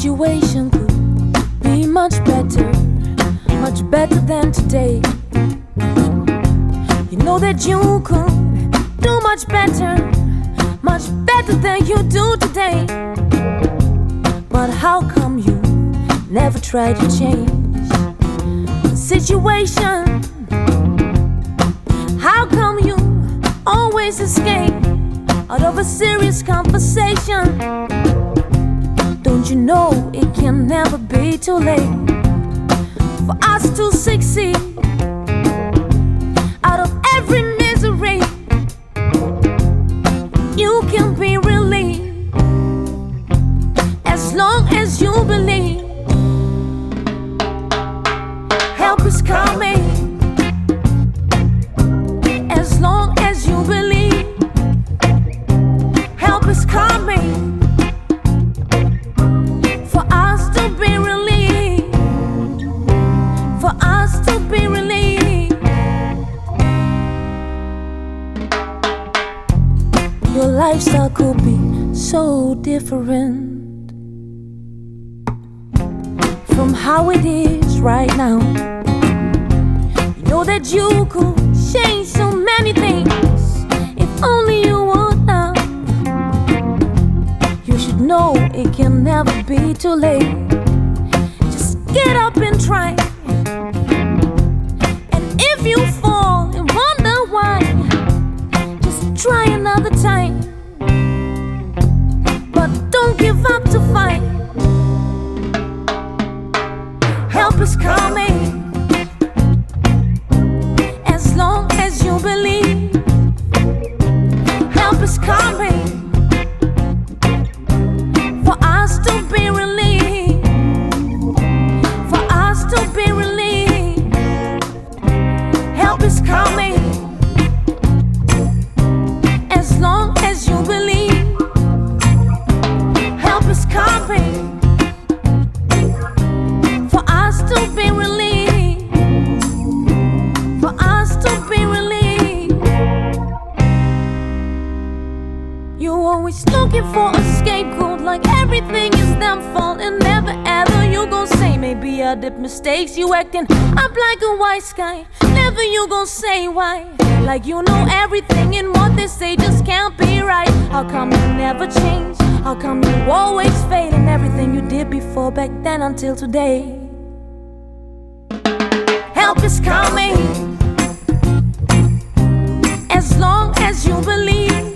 situation could be much better than today. You know that you could do much better than you do today. But how come you never try to change the situation? How come you always escape out of a serious conversation? Don't you know it can never be too late for us to succeed out of every misery? You can be relieved as long as you believe. Help is coming as long as you believe. Help is coming for us to be relieved, for us to be relieved. Your lifestyle could be so different from how it is right now. You know that you could change so many things if only you would now. You should know it can never be too late. Just get up and try. And if you fall and wonder why, just try another time. But don't give up to fight. Help is coming as long as you believe. Help is coming for us to be relieved, for us to be relieved. Help is coming as long as you believe. Help is coming for us to be relieved, for us to be relieved. You always looking for a scapegoat, like everything is them fault, and never ever you gon' say maybe I did mistakes. You acting up like a wise guy, never you gon' say why. Like you know everything and what they say just can't be right. How come you never change? How come you always fail in everything you did before, back then until today? Help is coming as long as you believe.